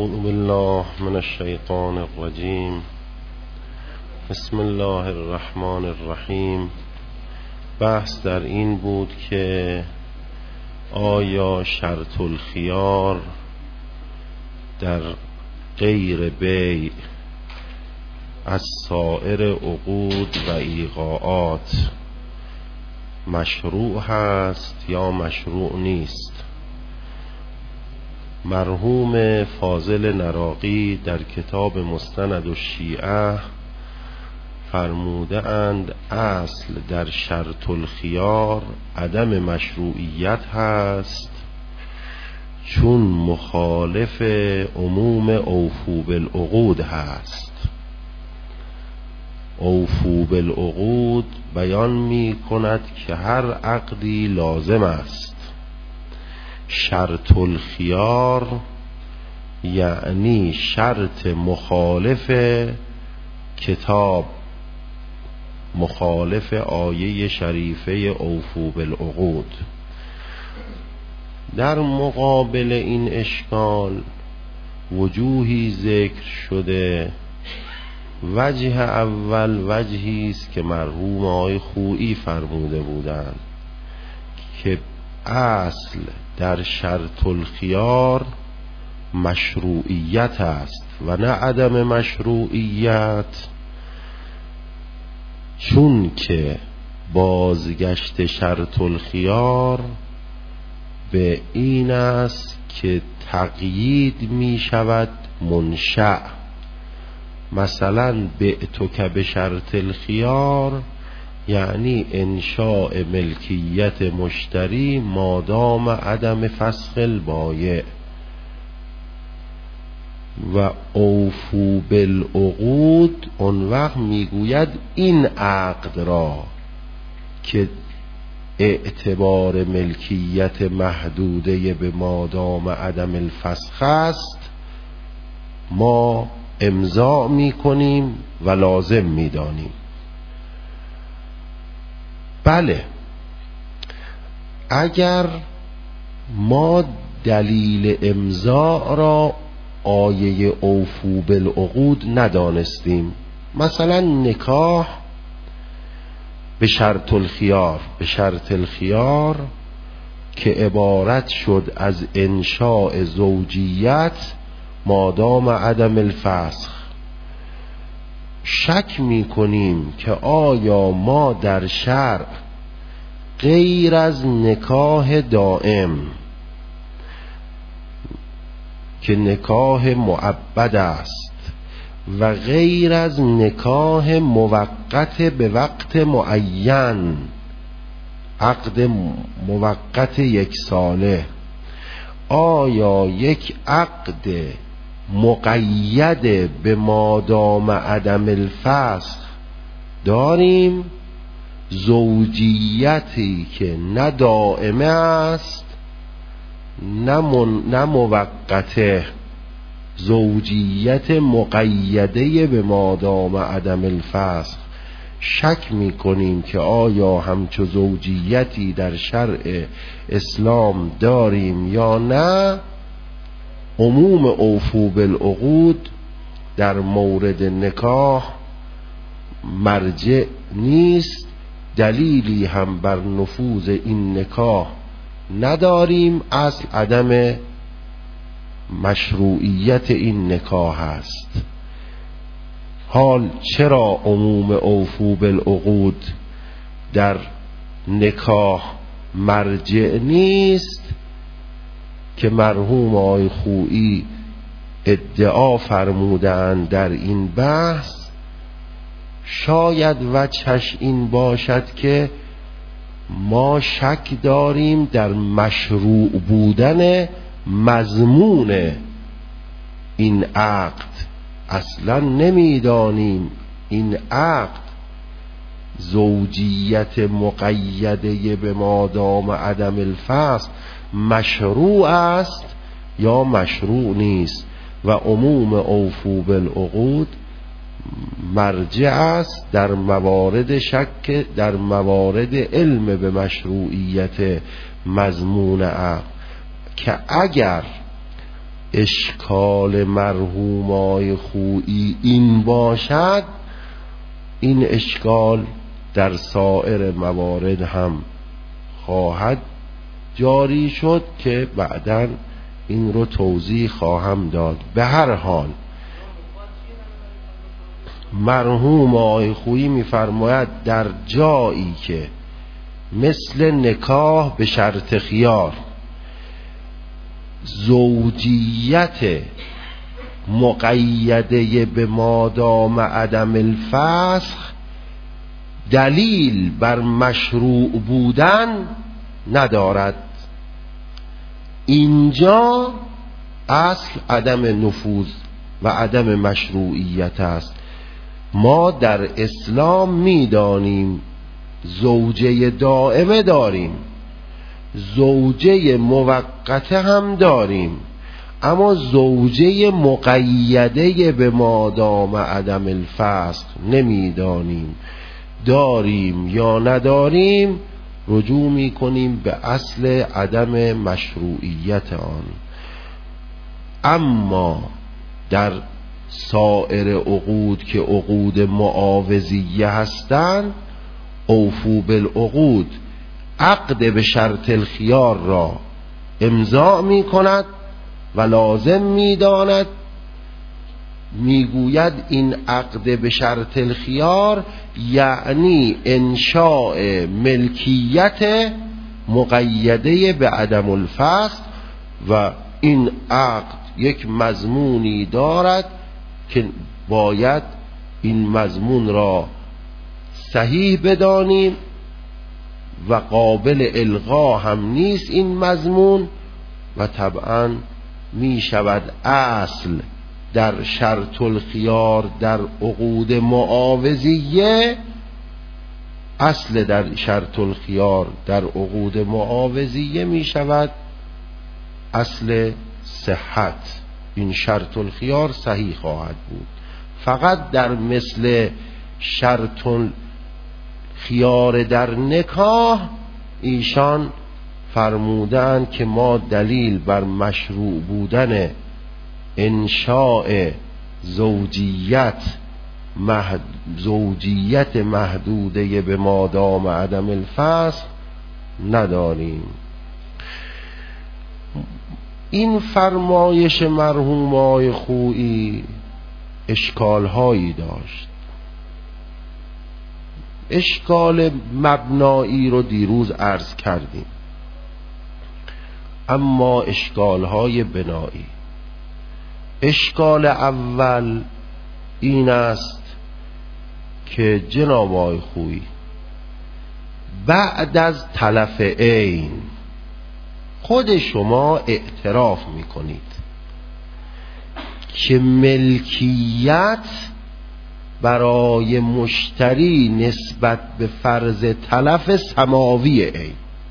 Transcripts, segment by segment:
اعوذ بالله من الشیطان الرجیم. بسم الله الرحمن الرحیم. بحث در این بود که آیا شرط الخیار در غیر بیع از سایر عقود و ایقاعات مشروع هست یا مشروع نیست؟ مرحوم فاضل نراقی در کتاب مستند الشیعه فرموده اند اصل در شرط الخیار عدم مشروعیت هست، چون مخالف عموم اوفو بالعقود هست. اوفو بالعقود بیان می کند که هر عقدی لازم است. شرط الخیار یعنی شرط مخالف کتاب، مخالف آیه شریفه اوفو بالعقود. در مقابل این اشکال وجوهی ذکر شده. وجه اول وجهی است که مرحوم آقای خویی فرموده بودند که اصل در شرط الخیار مشروعیت است و نه عدم مشروعیت، چون که بازگشت شرط الخیار به این است که تقیید می شود منشأ. مثلا بعتک به شرط الخیار یعنی انشاء ملکیت مشتری مادام عدم فسخ البایع، و اوفو بالعقود اون وقت میگوید این عقد را که اعتبار ملکیت محدوده به مادام عدم الفسخ است ما امضا میکنیم و لازم میدانیم. بله، اگر ما دلیل امضا را آیه اوفو بالعقود ندانستیم، مثلا نکاح به شرط الخیار که عبارت شد از انشاء زوجیت مادام عدم الفسخ، شک می کنیم که آیا ما در شرع غیر از نکاح دائم که نکاح معبد است و غیر از نکاح موقت به وقت معین، عقد موقت 1 ساله، آیا یک عقد مقید به مادام عدم الفسخ داریم؟ زوجیتی که نه دائمه است نه موقته، زوجیت مقیده به مادام عدم الفسخ. شک می کنیم که آیا همچو زوجیتی در شرع اسلام داریم یا نه. عموم اوفو بالعقود در مورد نکاح مرجع نیست، دلیلی هم بر نفوذ این نکاح نداریم. اصل عدم مشروعیت این نکاح است. حال چرا عموم اوفو بالعقود در نکاح مرجع نیست؟ که مرحوم آقای خویی ادعا فرمودند در این بحث، شاید وجهش این باشد که ما شک داریم در مشروع بودن مضمون این عقد. اصلا نمیدانیم این عقد زوجیت مقیده به مادام عدم الفسخ مشروع است یا مشروع نیست. و عموم اوفو بالعقود مرجع است در موارد شک، در موارد علم به مشروعیت مضمون عقد، که اگر اشکال مرحوم آقای خویی این باشد، این اشکال در سایر موارد هم خواهد جاری شد که بعداً این رو توضیح خواهم داد. به هر حال مرحوم آقای خویی می‌فرماید در جایی که مثل نکاح به شرط خیار زوجیت مقیده به مادام عدم الفسخ دلیل بر مشروع بودن ندارد، اینجا اصل عدم نفوذ و عدم مشروعیت است. ما در اسلام می‌دانیم زوجه دائمه داریم، زوجه موقته هم داریم، اما زوجه مقیده به مادام عدم الفسخ نمیدانیم. داریم یا نداریم رجوع میکنیم به اصل عدم مشروعیت آن. اما در سایر عقود که عقود معاوضیه هستند، اوفو بالعقود عقد به شرط الخیار را امضا می کند و لازم می داند، می گوید این عقد به شرط الخیار یعنی انشاء ملکیت مقیده به عدم الفسخ و این عقد یک مضمونی دارد که باید این مضمون را صحیح بدانیم و قابل الغا هم نیست این مضمون و طبعا می شود اصل در شرط الخیار در عقود معاوضیه، اصل در شرط الخیار در عقود معاوضیه می شود اصل صحت، این شرط الخیار صحیح خواهد بود. فقط در مثل شرط خیار در نکاح ایشان فرمودند که ما دلیل بر مشروع بودن انشاء زوجیت محدوده به مادام عدم الفسخ نداریم. این فرمایش مرحوم آقای خویی اشکال‌هایی داشت. اشکال مبنایی رو دیروز عرض کردیم، اما اشکال‌های بنایی، اشکال اول این است که جناب آقای خویی بعد از تلف عین خود شما اعتراف میکنید که ملکیت برای مشتری نسبت به فرض تلف سماوی عین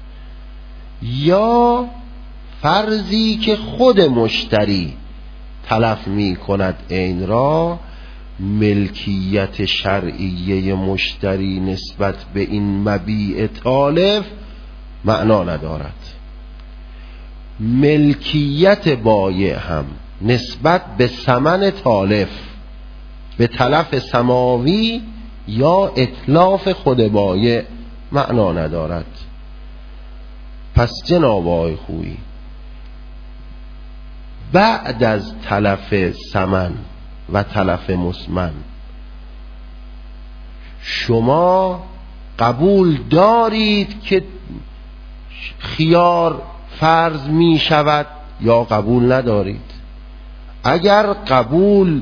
یا فرضی که خود مشتری تلف می کند عین را، ملکیت شرعیه مشتری نسبت به این مبیع تالف معنا ندارد. ملکیت بایع هم نسبت به ثمن تالف، به تلف سماوی یا اتلاف خود بایع معنا ندارد. پس جناب آقای خویی بعد از تلف ثمن و تلف مسمن شما قبول دارید که خیار فرض می شود یا قبول ندارید؟ اگر قبول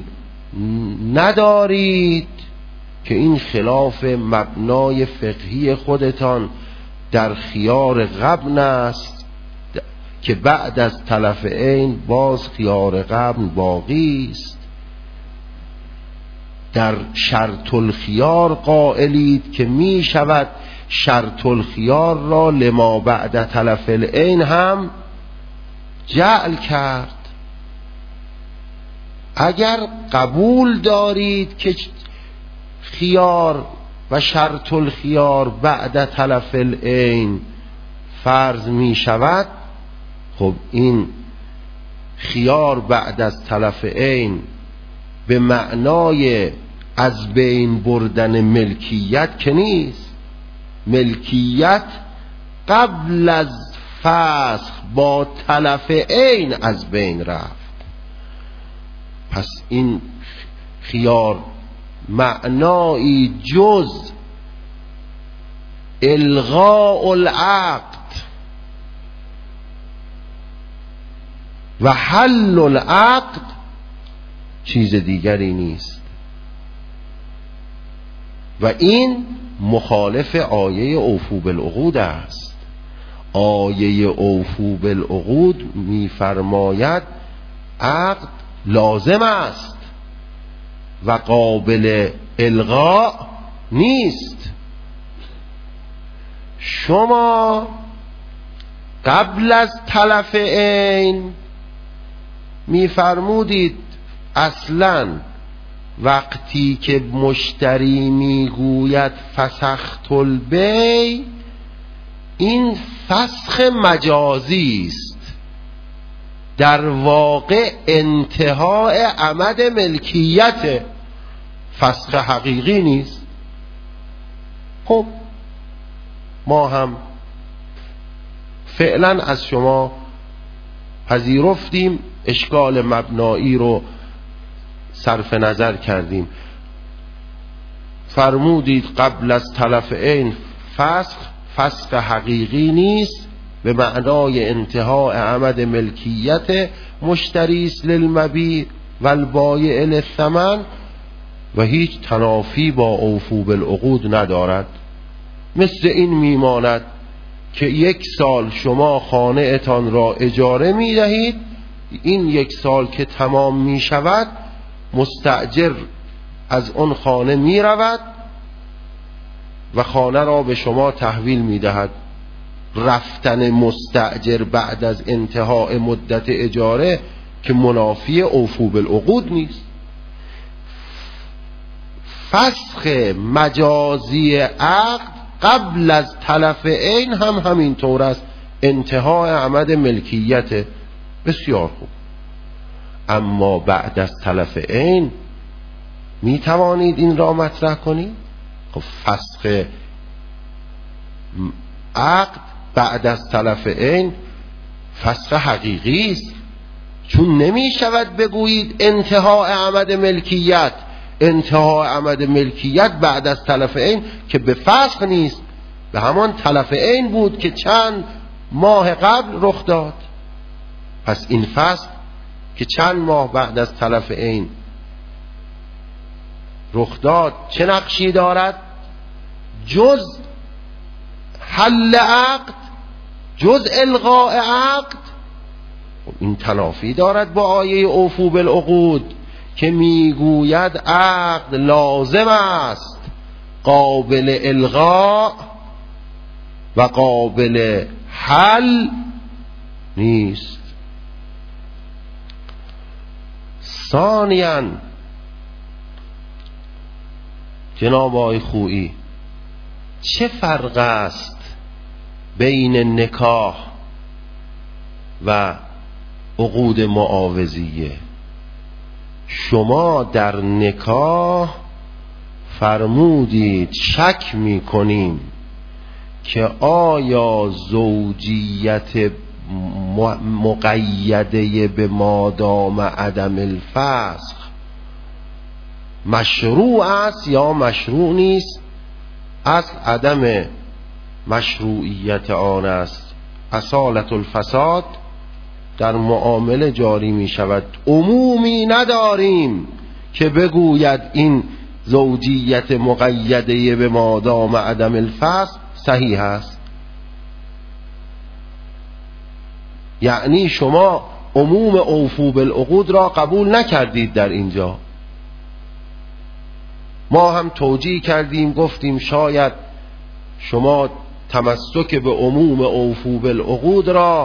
ندارید که این خلاف مبنای فقهی خودتان در خیار غبن است که بعد از تلف عین باز خیار غبن باقی است، در شرط الخیار قائلید که می شود شرط الخیار را لما بعد تلف العین هم جعل کرد. اگر قبول دارید که خیار و شرط الخیار بعد تلف العین فرض می شود، خب این خیار بعد از تلف عین به معنای از بین بردن ملکیت که نیست. ملکیت قبل از فسخ با تلف عین از بین رفت. پس این خیار معنایی جز الغاء العقد و حل العقد چیز دیگری نیست و این مخالف آیه اوفوا بالعقود است. آیه اوفوا بالعقود می‌فرماید عقد لازم است و قابل الغاء نیست. شما قبل از تلف عین می‌فرمودید اصلاً وقتی که مشتری میگوید فسخت البیع، این فسخ مجازی است، در واقع انتهای عمد ملکیت، فسخ حقیقی نیست. خب ما هم فعلا از شما پذیرفتیم، اشکال مبنایی رو صرف نظر کردیم، فرمودید قبل از تلف عین فسخ حقیقی نیست، به معنای انتهای عمد ملکیت مشتری است للمبیع و البایع للثمن و هیچ تنافی با اوفوا بالعقود ندارد. مثل این میماند که 1 سال شما خانه اتان را اجاره می دهید، این 1 سال که تمام می شود مستأجر از اون خانه می رود و خانه را به شما تحویل می دهد. رفتن مستأجر بعد از انتهای مدت اجاره که منافی اوفوا بالعقود نیست. فسخ مجازی عقد قبل از تلف عین هم همین طور است، انتهای عمد ملکیت. بسیار خوب. اما بعد از تلف عین می توانید این را مطرح کنید؟ خب فسخ عقد بعد از تلف عین فسخ حقیقی است، چون نمی شود بگویید انتهای عمد ملکیت. انتهای عمد ملکیت بعد از تلف عین که به فسخ نیست، به همان تلف عین بود که چند ماه قبل رخ داد. پس این فسخ که چند ماه بعد از تلف عین رخ داد چه نقشی دارد؟ جز حل عقد، جز الغاء عقد. این تنافی دارد با آیه اوفوا بالعقود که میگوید عقد لازم است، قابل الغاء و قابل حل نیست. ثانیاً جناب آقای خویی، چه فرق است بین نکاح و عقود معاوضیه؟ شما در نکاح فرمودید شک می‌کنیم که آیا زوجیت مقیده به مادام عدم الفسخ مشروع است یا مشروع نیست. اصل عدم مشروعیت آن است اصالت الفساد در معامله جاری می شود. عمومی نداریم که بگوید این زوجیت مقیده به مادام عدم الفسخ صحیح است. یعنی شما عموم اوفوا بالعقود را قبول نکردید در اینجا. ما هم توجیه کردیم، گفتیم شاید شما تمسک به عموم اوفوا بالعقود را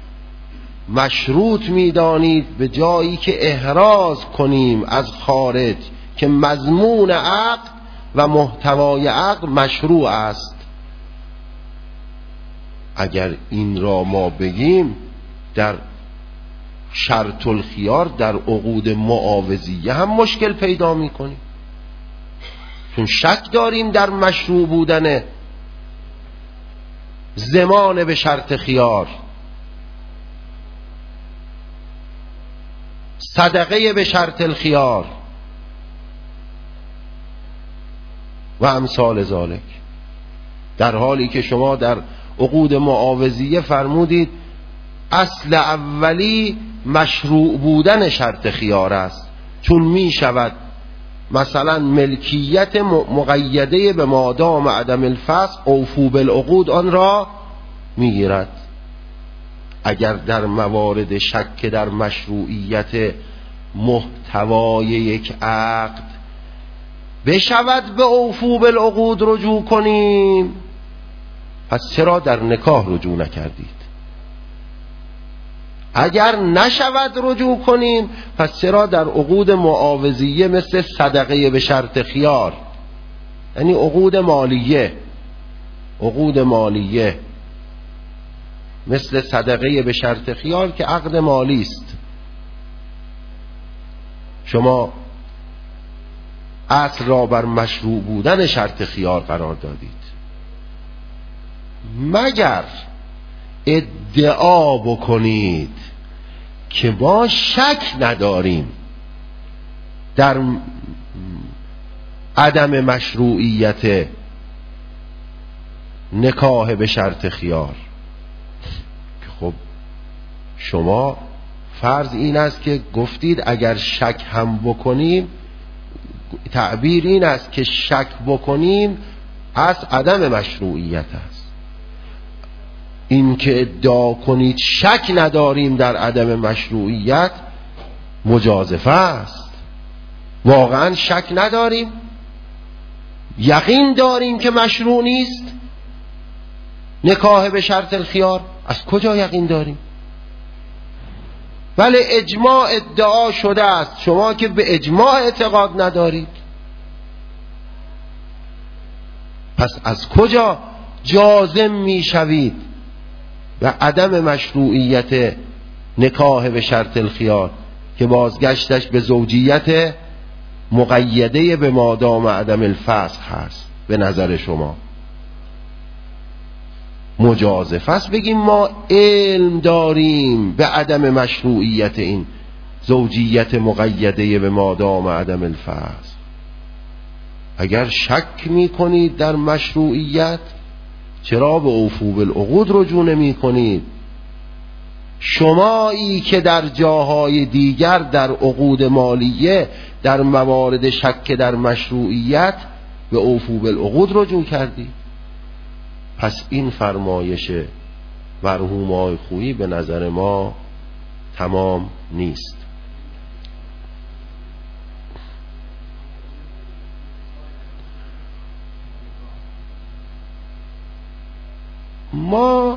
مشروط می‌دانید به جایی که احراز کنیم از خارج که مضمون عقد و محتوای عقد مشروع است. اگر این را ما بگیم در شرط الخیار در عقود معاوضیه هم مشکل پیدا میکنیم، چون شک داریم در مشروع بودن ضمان به شرط خیار، صدقه به شرط الخیار و امثال ذالک، در حالی که شما در عقود معاوضیه فرمودید اصل اولی مشروع بودن شرط خیار است، چون می شود مثلا ملکیت مقیده به مادام عدم الفسخ اوفو بالعقود آن را می گیرد. اگر در موارد شک در مشروعیت محتوای یک عقد بشود به اوفو بالعقود رجوع کنیم، پس چرا در نکاح رجوع نکردید؟ اگر نشود رجوع کنیم، پس چرا در عقود معاوضیه مثل صدقه به شرط خیار، یعنی عقود مالیه مثل صدقه به شرط خیار که عقد مالی است، شما اصل را بر مشروع بودن شرط خیار قرار دادید، مگر ادعا بکنید که ما شک نداریم در عدم مشروعیت نکاح به شرط خیار. خب شما فرض این است که گفتید اگر شک هم بکنیم، تعبیر این است که شک بکنیم از عدم مشروعیت است. این که ادعا کنید شک نداریم در عدم مشروعیت مجازفه است. واقعا شک نداریم، یقین داریم که مشروع نیست نکاح به شرط الخیار. از کجا یقین داریم؟ ولی اجماع ادعا شده است، شما که به اجماع اعتقاد ندارید، پس از کجا جازم می شوید و عدم مشروعیت نکاح به شرط الخیار که بازگشتش به زوجیت مقیده به مادام عدم الفسخ هست؟ به نظر شما مجازف است بگیم ما علم داریم به عدم مشروعیت این زوجیت مقیده به مادام عدم الفسخ؟ اگر شک می کنید در مشروعیت، چرا به اوفو بالعقود رجوع نمی کنید؟ شمایی که در جاهای دیگر در عقود مالیه در موارد شک در مشروعیت به اوفو بالعقود رجوع کردید. پس این فرمایش مرحوم آقای خویی به نظر ما تمام نیست. ما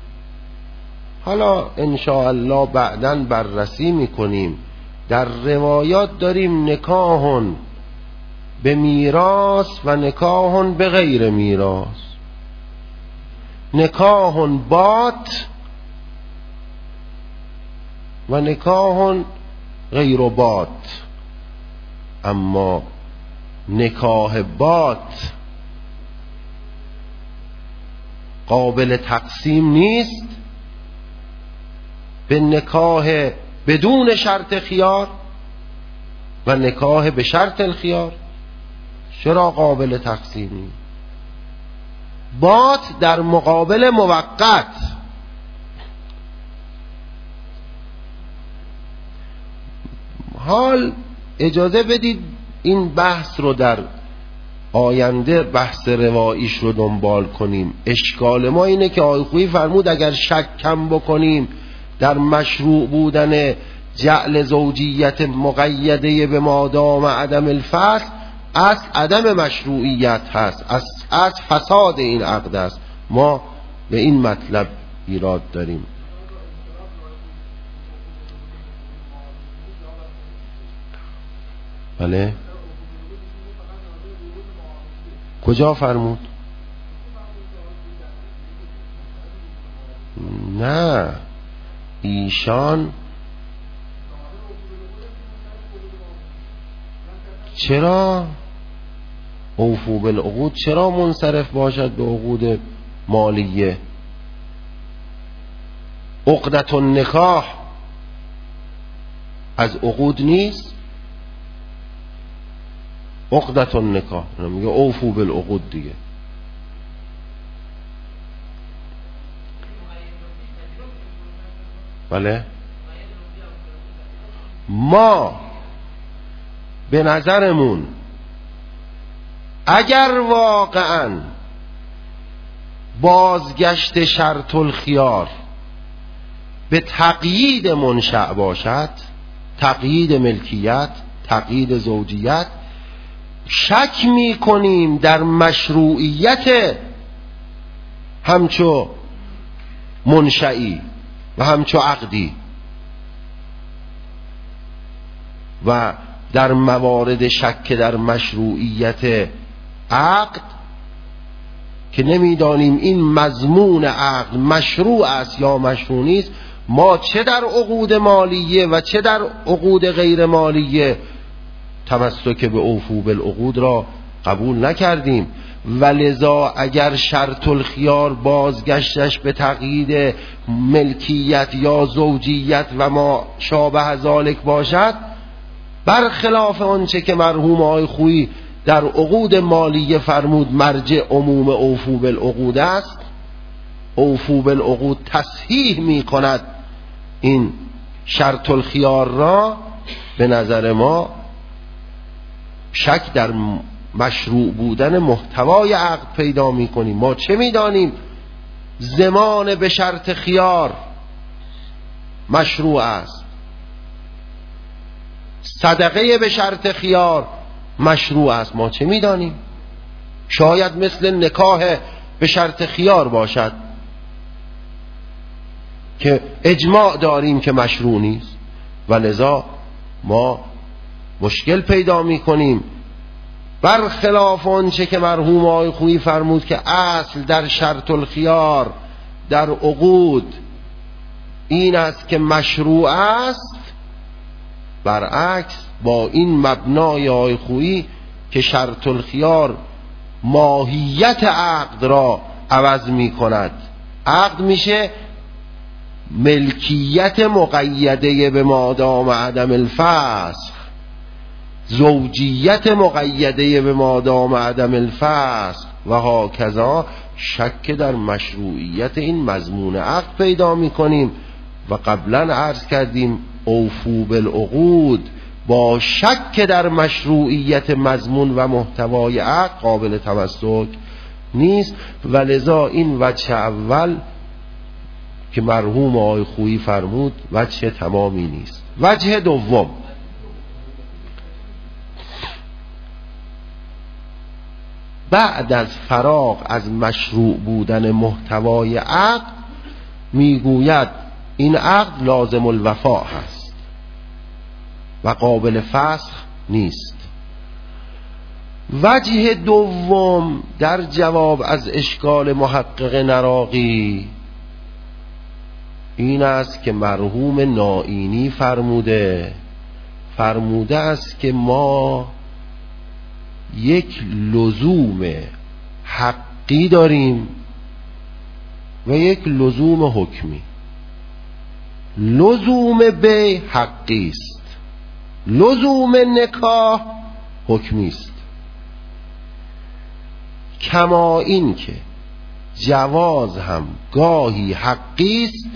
حالا انشاءالله بعداً بررسی میکنیم، در روایات داریم نکاح به میراث و نکاح به غیر میراث، نکاح بات و نکاح غیر بات. اما نکاح بات قابل تقسیم نیست به نکاح بدون شرط خیار و نکاح به شرط الخیار. چرا قابل تقسیم نیست؟ بات در مقابل موقت. حال اجازه بدید این بحث رو در آینده بحث رواییش رو دنبال کنیم. اشکال ما اینه که آقای خویی فرمود اگر شک کم بکنیم در مشروع بودن جعل زوجیت مقیده به مادام عدم الفسخ، از عدم مشروعیت هست، از فساد این عقد است. ما به این مطلب ایراد داریم. بله، کجا فرمود؟ نه، ایشان چرا اوفو بالعقود چرا منصرف باشد به عقود مالیه؟ عقدة النکاح از عقود نیست؟ عقدة النکاح میگه اوفو بالعقود دیگه. بله ما به نظرمون اگر واقعا بازگشت شرط الخیار به تقیید منشأ باشد، تقیید ملکیت، تقیید زوجیت، شک می کنیم در مشروعیت همچو منشئی و همچو عقدی و در موارد شک در مشروعیت عقد که نمیدانیم این مضمون عقد مشروع است یا مشروع نیست، ما چه در عقود مالیه و چه در عقود غیر مالیه تمسک به اوفو بالعقود را قبول نکردیم. ولذا اگر شرط الخیار بازگشتش به تقیید ملکیت یا زوجیت و ما شابه ذالک باشد، برخلاف آنچه که مرحوم آقای خویی در عقود مالیه فرمود مرجع عموم اوفو بالعقود است، اوفو بالعقود تصحیح می کند این شرط الخیار را. به نظر ما شک در مشروع بودن محتوای عقد پیدا می کنیم. ما چه می دانیم؟ ضمان به شرط خیار مشروع است، صدقه به شرط خیار مشروع است، ما چه می دانیم؟ شاید مثل نکاح به شرط خیار باشد که اجماع داریم که مشروع نیست، ولذا ما مشکل پیدا می کنیم. برخلاف آنچه که مرحوم آقای خویی فرمود که اصل در شرط الخیار در عقود این است که مشروع است، برعکس با این مبنای آقای خویی که شرط الخیار ماهیت عقد را عوض می کند، عقد میشه ملکیت مقیده به مادام عدم الفسخ، زوجیت مقیده به مادام عدم الفسخ و هاکذا. شک در مشروعیت این مضمون عقد پیدا می کنیم و قبلا عرض کردیم اوفو بالعقود با شک در مشروعیت مضمون و محتوای عقد قابل تمسک نیست. ولذا این وجه اول که مرحوم آقای خویی فرمود وجه تمامی نیست. وجه دوم، بعد از فراغ از مشروع بودن محتوای عقد میگوید این عقد لازم الوفا هست و قابل فسخ نیست. وجه دوم در جواب از اشکال محقق نراقی این است که مرحوم نائینی فرموده است که ما یک لزوم حقی داریم و یک لزوم حکمی. لزوم بیع حقی است، لزوم نکاح حکمی است. کما این که جواز هم گاهی حقی است،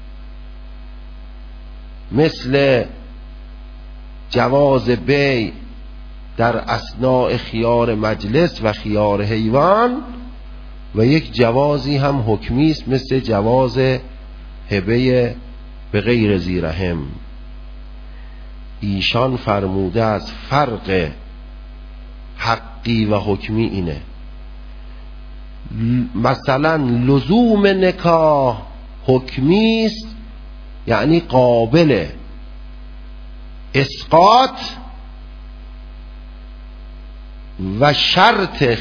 مثل جواز بیع در اثناء خیار مجلس و خیار حیوان، و یک جوازی هم حکمی است مثل جواز هبه به غیر ذی رحم. ایشان فرموده از فرق حقی و حکمی اینه، مثلا لزوم نکاح حکمی است، یعنی قابل اسقاط و شرط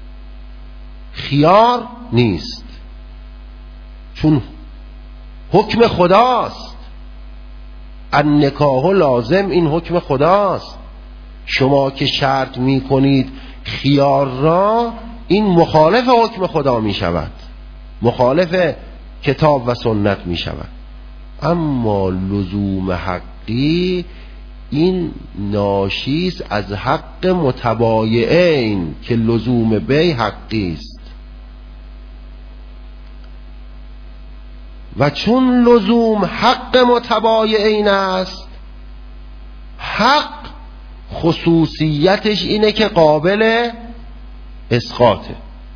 خیار نیست، چون حکم خداست. النکاح لازم، این حکم خداست. شما که شرط می کنید خیار را، این مخالف حکم خدا می شود، مخالف کتاب و سنت می شود. اما لزوم حقی این ناشیست از حق متبایعین که لزوم بی حقی است. و چون لزوم حق متبایعین است، حق خصوصیتش اینه که قابل اسقاطه.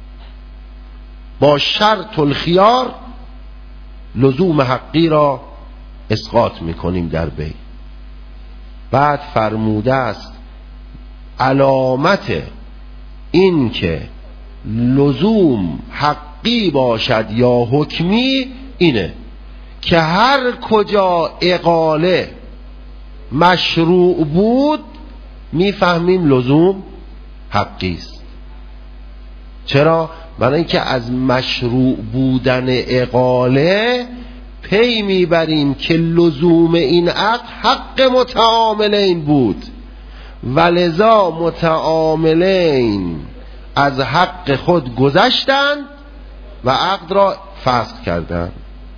با شرط الخیار لزوم حقی را اسقاط میکنیم در بی. بعد فرموده است علامت این که لزوم حقی باشد یا حکمی اینه که هر کجا اقاله مشروع بود میفهمیم لزوم حقی است. چرا؟ برای اینکه از مشروع بودن اقاله پی میبریم که لزوم این عقد حق متعاملین بود و لذا متعاملین از حق خود گذشتند و عقد را فسخ کردند.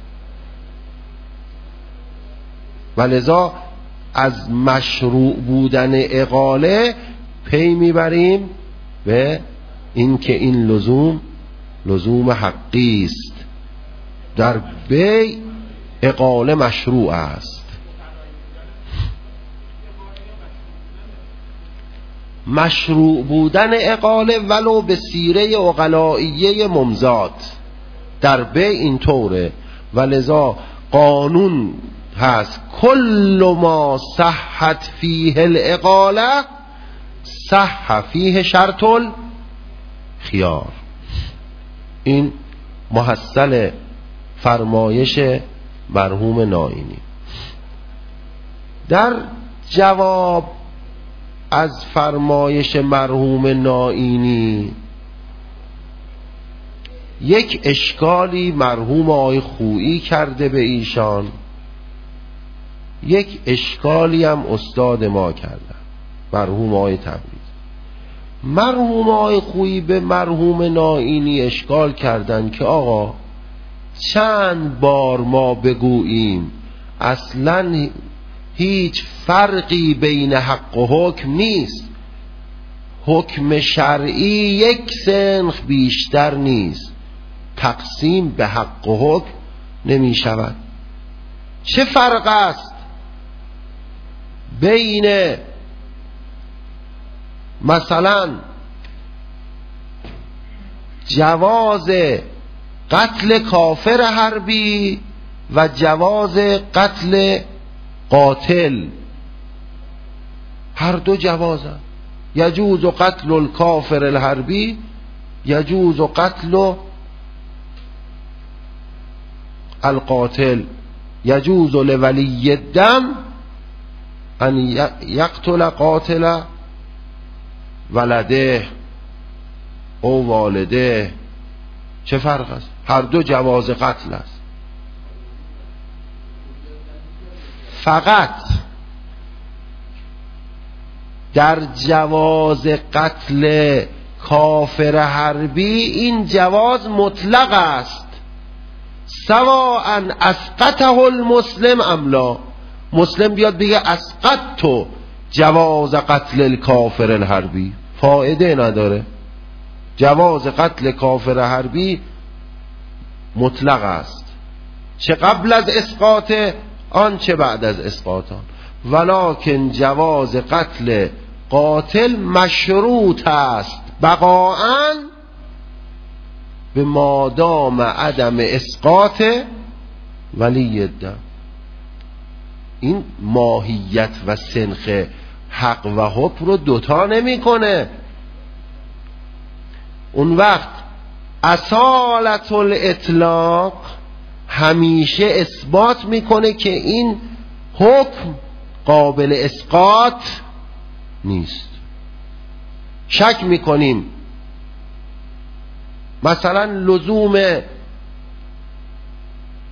و لذا از مشروع بودن اقاله پی میبریم به این که این لزوم حقی است. در بی اقاله مشروع است. مشروع بودن اقاله ولو به سیره عقلائیه ممزاد در بی این طوره. و لذا قانون هست کل ما صحت فیه الاقاله صح فیه شرط الخیار. این محصل فرمایش مرحوم نائینی. در جواب از فرمایش مرحوم نائینی یک اشکالی مرحوم آقای خویی کرده به ایشان، یک اشکالی هم استاد ما کردن مرحوم آقای تبریز. مرحوم آقای خویی به مرحوم نائینی اشکال کردن که آقا چند بار ما بگوییم اصلا هیچ فرقی بین حق و حکم نیست، حکم شرعی یک سنخ بیشتر نیست، تقسیم به حق و حکم نمی شود. چه فرق است بین مثلا جواز قتل کافر حربی و جواز قتل قاتل؟ هر دو جوازن. یجوز قتل الکافر الحربی، یجوز قتل القاتل، یجوز لولی الدم ان یقتل قاتل ولده او والده. چه فرق است؟ هر دو جواز قتل است. فقط در جواز قتل کافر حربی این جواز مطلق است، سواء اسقطه المسلم ام لا. مسلم بیاد بگه اسقطت جواز قتل الکافر الحربی، فایده نداره. جواز قتل کافر حربی مطلق است، چه قبل از اسقاط آن چه بعد از اسقاط آن. ولکن جواز قتل قاتل مشروط است بقاءً به مادام عدم اسقاط ولی الدم. این ماهیت و سنخ حق و حکم رو دوتا نمی کنه. اون وقت اصالت الاطلاق همیشه اثبات میکنه که این حکم قابل اسقاط نیست. شک میکنیم مثلا لزوم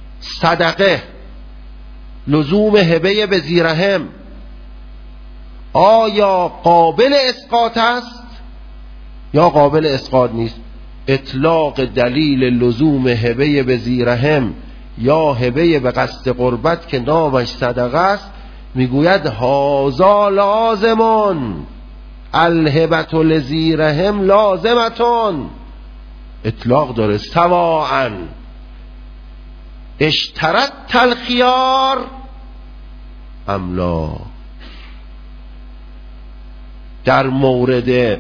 صدقه، لزوم هبه به ذی رحم آیا قابل اسقاط است یا قابل اسقاط نیست؟ اطلاق دلیل لزوم هبه به ذی رحم یا هبه به قصد قربت که نامش صدقه است، میگوید هازا لازمون الهبت لذی رحم لازمتون، اطلاق داره. سواء اشترط الخیار ام لا، در مورد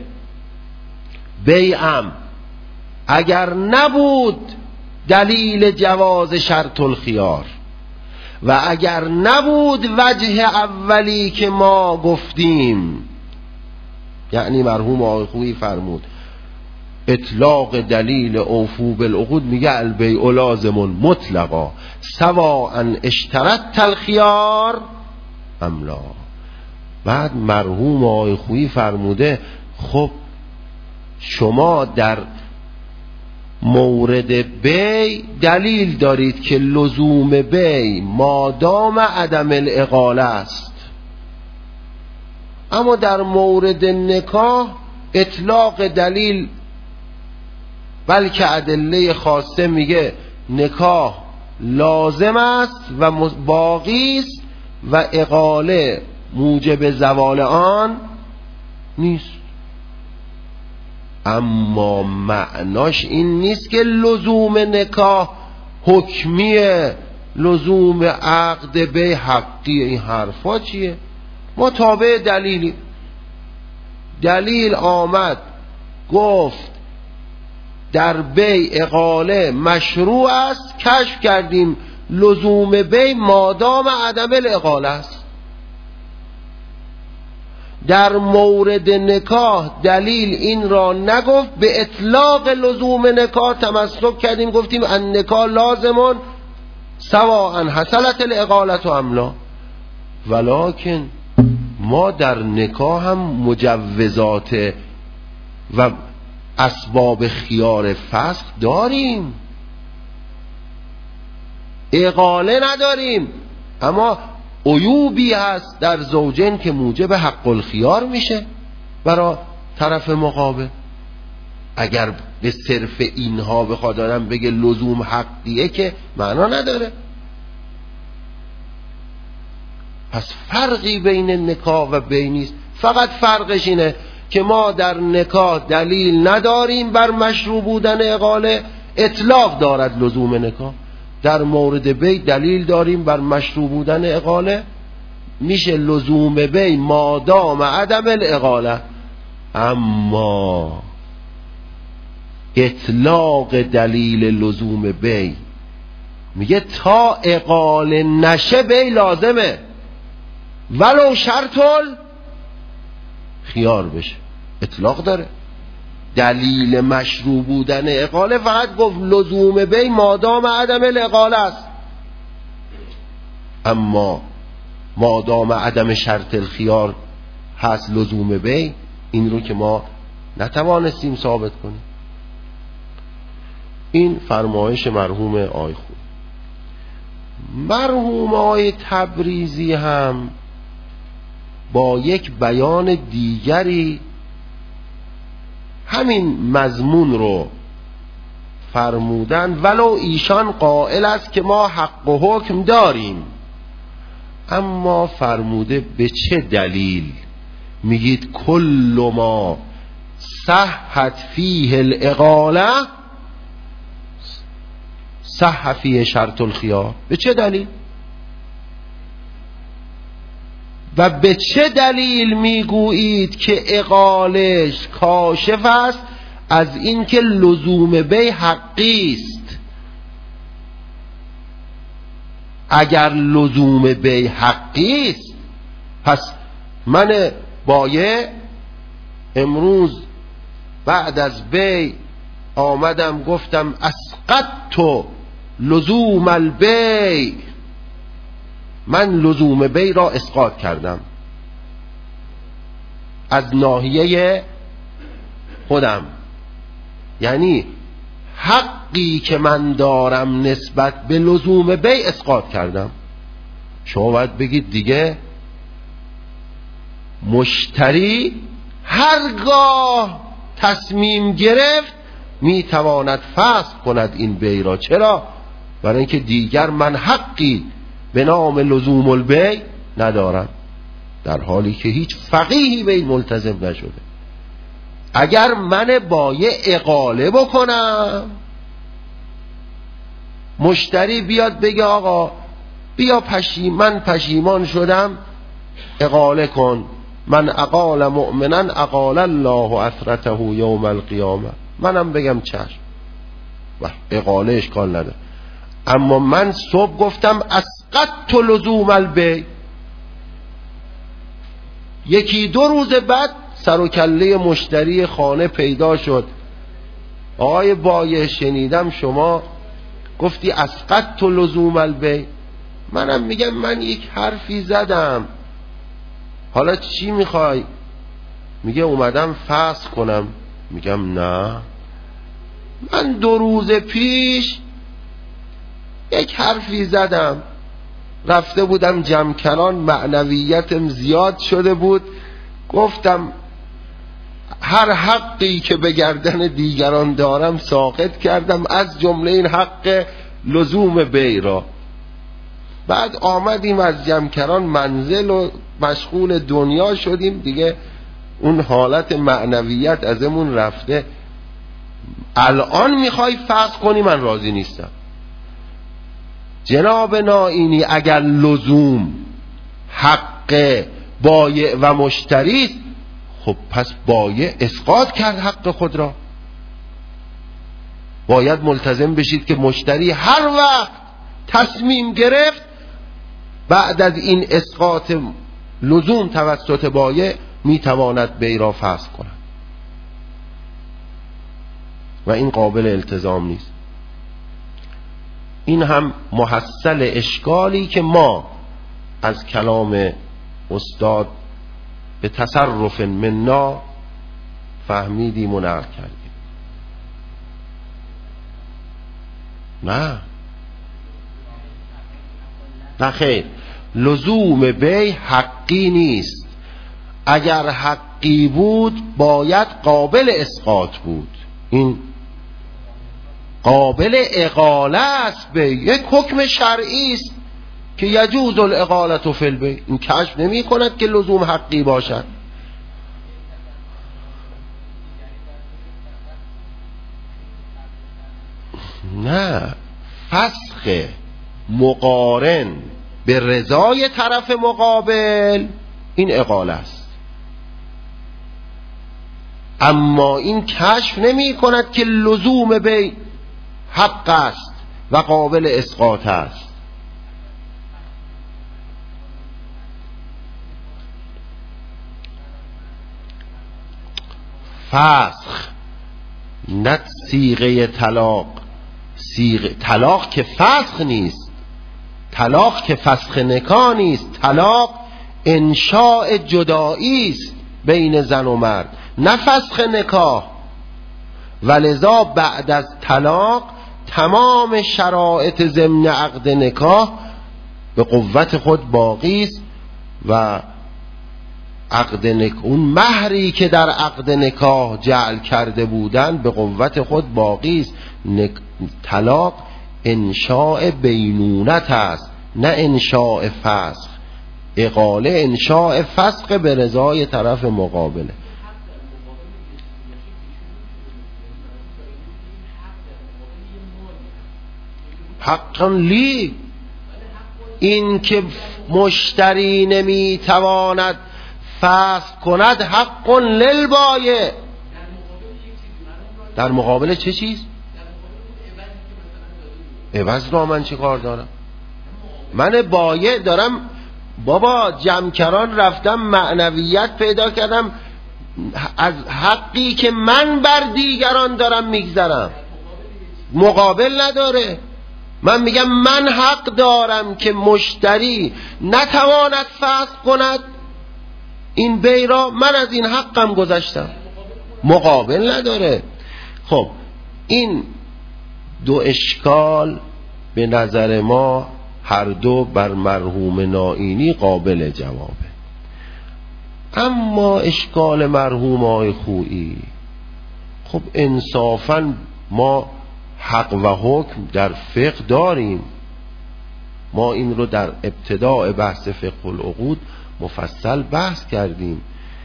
بیعم اگر نبود دلیل جواز شرط الخیار و اگر نبود وجه اولی که ما گفتیم، یعنی مرحوم آقای خویی فرمود اطلاق دلیل اوفو بالعقود، میگه البیع لازم مطلقا سواء اشترط الخیار ام لا. بعد مرحوم آقای خویی فرموده خب شما در مورد بی دلیل دارید که لزوم بی مادام عدم الاقاله است، اما در مورد نکاح اطلاق دلیل بلکه ادله خاصه میگه نکاح لازم است و باقی است و اقاله موجب زوال آن نیست. اما معناش این نیست که لزوم نکاح حکمیه، لزوم عقد به حقیه. این حرفا چیه؟ ما تابع دلیلی، دلیل آمد گفت در بیع اقاله مشروع است، کشف کردیم لزوم بیع مادام عدم الاقاله است. در مورد نکاح دلیل این را نگفت، به اطلاق لزوم نکاح تمسک کردیم، گفتیم النکاح لازمون سواء حصلت الاقاله ام لا. ولکن ما در نکاح هم مجوزات و اسباب خیار فسخ داریم، اقاله نداریم، اما عیوبی هست در زوجین که موجب حق الخیار میشه برای طرف مقابل. اگر به صرف اینها بخواد آدم بگه لزوم حقیه که معنا نداره. پس فرقی بین نکاح و بی نیست، فقط فرقش اینه که ما در نکاح دلیل نداریم بر مشروع بودن اقاله، اطلاق دارد لزوم نکاح. در مورد بی دلیل داریم بر مشروع بودن اقاله، میشه لزوم بی مادام عدم الاقاله. اما اطلاق دلیل لزوم بی میگه تا اقاله نشه بی لازمه ولو شرطل خیار بشه، اطلاق داره. دلیل مشروع بودن اقاله فقط گفت لزوم بی مادام عدم الاقاله است، اما مادام عدم شرط الخیار هست لزوم بی، این رو که ما نتوانستیم ثابت کنیم. این فرمایش مرحوم آقای خویی. مرحوم آقای تبریزی هم با یک بیان دیگری همین مضمون رو فرمودن، ولو ایشان قائل است که ما حق و حکم داریم، اما فرموده به چه دلیل؟ میگید کل ما صحت فیه الاقاله صح فیه شرط الخیار. به چه دلیل؟ و به چه دلیل میگویید که اقالش کاشف است از این که لزوم بی حقی است؟ اگر لزوم بی حقی است، پس من بایع امروز بعد از بی آمدم گفتم اسقطت لزوم البی، من لزوم بی را اسقاط کردم از ناحیه خودم، یعنی حقی که من دارم نسبت به لزوم بی اسقاط کردم. شما باید بگید دیگه مشتری هرگاه تصمیم گرفت میتواند فسخ کند این بیع را. چرا؟ برای اینکه دیگر من حقی به نام لزوم البیع ندارم، در حالی که هیچ فقیهی به این ملتزم نشده. اگر من بایع اقاله بکنم، مشتری بیاد بگه آقا بیا من پشیمان شدم اقاله کن، من اقال مؤمنا اقال الله اثرته یوم القیامه، منم بگم چشم و اقاله اشکال نداره. اما من صبح گفتم اسقطت لزوم البیع، یکی دو روز بعد سر و کله مشتری خانه پیدا شد، آقای بایع شنیدم شما گفتی اسقطت لزوم البیع. منم میگم من یک حرفی زدم، حالا چی میخوای؟ میگه اومدم فسخ کنم. میگم نه، من 2 روز پیش یک حرفی زدم، رفته بودم جمکران، معنویتم زیاد شده بود، گفتم هر حقی که به گردن دیگران دارم ساقط کردم، از جمله این حق لزوم بیع را. بعد آمدیم از جمکران منزل و مشغول دنیا شدیم دیگه، اون حالت معنویت ازمون رفته. الان میخوای فسخ کنی، من راضی نیستم. جناب نائینی اگر لزوم حق بایع و مشتری است، خب پس بایع اسقاط کرد حق خود را. باید ملتزم بشید که مشتری هر وقت تصمیم گرفت بعد از این اسقاط لزوم توسط بایع میتواند بیع را فسخ کند و این قابل التزام نیست. این هم محصل اشکالی که ما از کلام استاد به تصرف منا فهمیدیم و نقل کردیم. نه خیر، لزوم بیع حقی نیست. اگر حقی بود باید قابل اسقاط بود. این قابل اقاله است، به یک حکم شرعی است که یجوز الاقاله فی البیع. این کشف نمی کند که لزوم حقی باشد. نه، فسخ مقارن به رضای طرف مقابل این اقاله است، اما این کشف نمی کند که لزوم بیع حق است و قابل اسقاط است. فسخ نه صیغه طلاق، طلاق که فسخ نیست، طلاق که فسخ نکاح نیست، طلاق انشاء جدایی است بین زن و مرد، نه فسخ نکاح. ولذا بعد از طلاق تمام شرایط ضمن عقد نکاح به قوت خود باقی است و اون مهری که در عقد نکاح جعل کرده بودن به قوت خود باقی است. طلاق انشاء بینونت است، نه انشاء فسخ. اقاله انشاء فسخ به رضای طرف مقابله. حقا لی، این که مشتری نمیتواند فسخ کند حق للبایع. در مقابل چه چیز؟ عوض را من چه کار دارم؟ من بایع دارم بابا جمکران رفتم معنویت پیدا کردم، از حقی که من بر دیگران دارم میگذرم، مقابل نداره. من میگم من حق دارم که مشتری نتواند فسخ کند این بیع را، من از این حقم گذشتم، مقابل نداره. خب این دو اشکال به نظر ما هر دو بر مرحوم نائینی قابل جوابه. اما اشکال مرحوم آقای خویی، خب انصافاً ما حق و حکم در فقه داریم، ما این رو در ابتداء بحث فقه العقود مفصل بحث کردیم.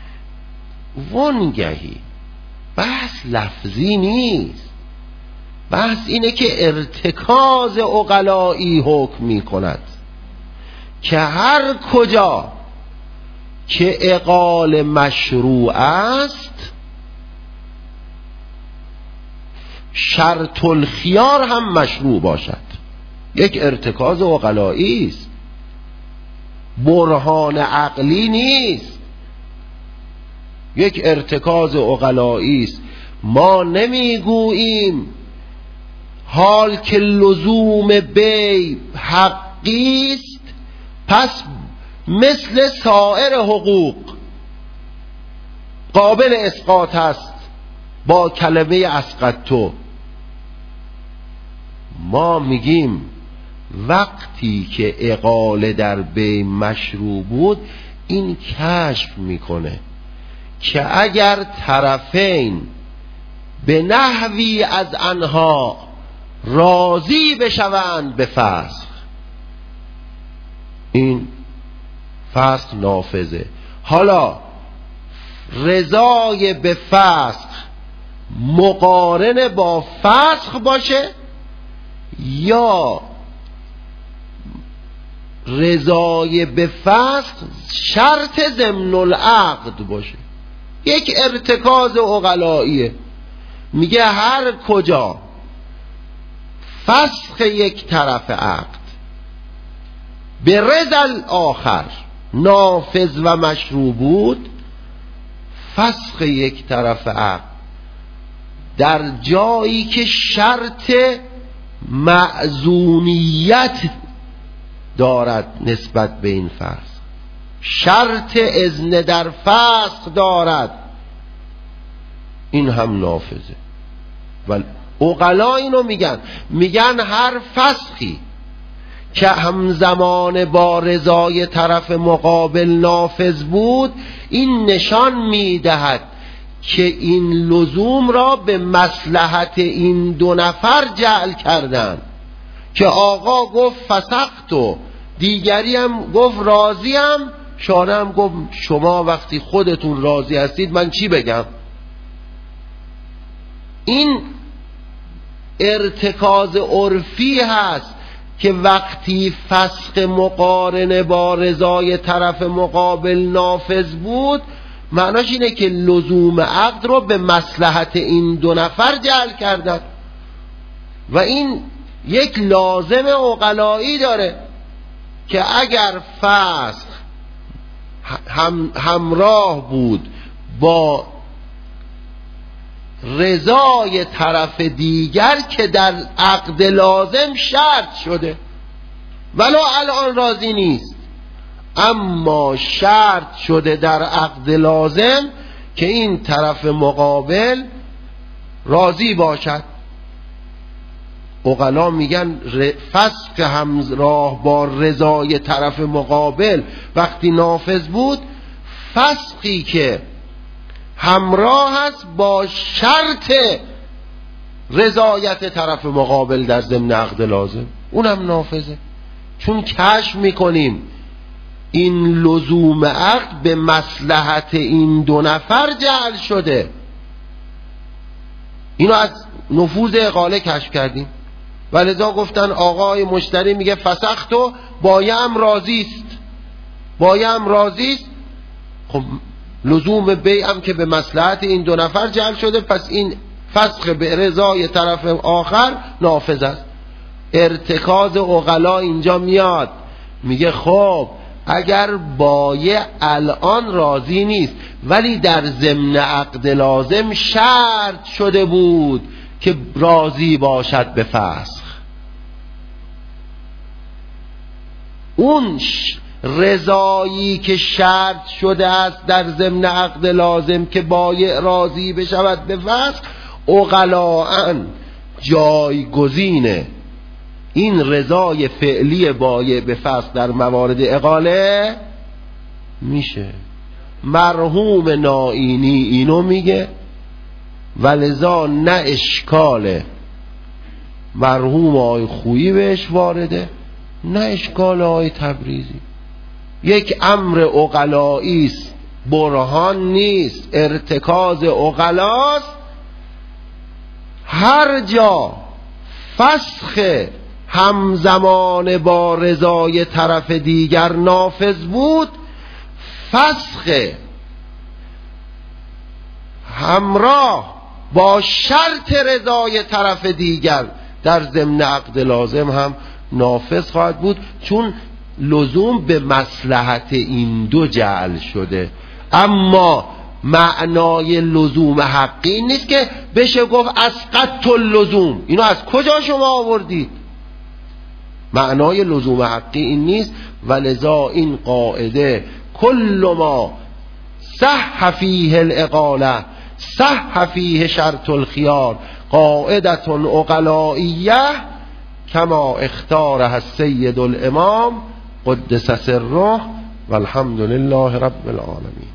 وانگهی بحث لفظی نیست، بحث اینه که ارتکاز عقلایی حکم می کند که هر کجا که اقال مشروع است شرط الخیار هم مشروع باشد. یک ارتکاز عقلایی است، برهان عقلی نیست، یک ارتکاز عقلایی است. ما نمیگوییم حال که لزوم بیع حقی است پس مثل سایر حقوق قابل اسقاط است با کلمه اسقطتو. ما میگیم وقتی که اقاله در بیع مشروع بود این کشف میکنه که اگر طرفین به نحوی از آنها راضی بشوند به فسخ، این فسخ نافذه. حالا رضای به فسخ مقارن با فسخ باشه یا رضای به فسخ شرط ضمن العقد باشه، یک ارتکاز عقلاییه. میگه هر کجا فسخ یک طرف عقد به رضا آخر نافذ و مشروع بود، فسخ یک طرف عقد در جایی که شرط معزونیت دارد نسبت به این فسخ، شرط اذن در فسخ دارد، این هم نافذه. ولی عقلا اینو میگن هر فسخی که همزمان با رضای طرف مقابل نافذ بود این نشان میدهد که این لزوم را به مصلحت این دو نفر جعل کردن که آقا گفت فسختو، دیگری هم گفت راضیم، شانه هم گفت شما وقتی خودتون راضی هستید من چی بگم. این ارتکاز عرفی هست که وقتی فسخ مقارنه با رضای طرف مقابل نافذ بود معناش اینه که لزوم عقد رو به مصلحت این دو نفر جعل کردن و این یک لازم عقلایی داره که اگر فسخ همراه بود با رضای طرف دیگر که در عقد لازم شرط شده ولو الان راضی نیست، اما شرط شده در عقد لازم که این طرف مقابل راضی باشد. عقلا میگن فسخ همراه با رضای طرف مقابل وقتی نافذ بود، فسخی که همراه است با شرط رضایت طرف مقابل در ضمن عقد لازم، اونم نافذه. چون کشف میکنیم این لزوم عقد به مصلحت این دو نفر جعل شده، اینو از نفوذ اقاله کشف کردیم. ولذا گفتن آقای مشتری میگه فسختو، بایم راضی است، خب لزوم بیعم که به مصلحت این دو نفر جعل شده، پس این فسخ به رضای طرف آخر نافذ است. ارتکاز عقلا اینجا میاد، میگه خب اگر بایع الان راضی نیست ولی در ضمن عقد لازم شرط شده بود که راضی باشد به فسخ، اون رضایی که شرط شده است در ضمن عقد لازم که بایع راضی بشود به فسخ، عقلاً جایگزین این رضای فعلی بایع به فسخ در موارد اقاله میشه. مرحوم نائینی اینو میگه و لذا نه اشکال مرحوم آقای خویی بهش وارده نه اشکال آقای تبریزی. یک امر عقلایی است، برهان نیست، ارتکاز عقلاست. هر جا فسخ همزمان با رضای طرف دیگر نافذ بود، فسخ همراه با شرط رضای طرف دیگر در ضمن عقد لازم هم نافذ خواهد بود، چون لزوم به مصلحت این دو جعل شده. اما معنای لزوم حقی نیست که بشه گفت اسقطت اللزوم. اینو از کجا شما آوردید؟ معنای لزوم حقی این نیست. ولذا این قاعده کل ما صح فیه الاقاله صح فیه شرط الخیار قاعدة عقلائیه کما اختارها السید الامام قدس سره والحمد لله رب العالمین.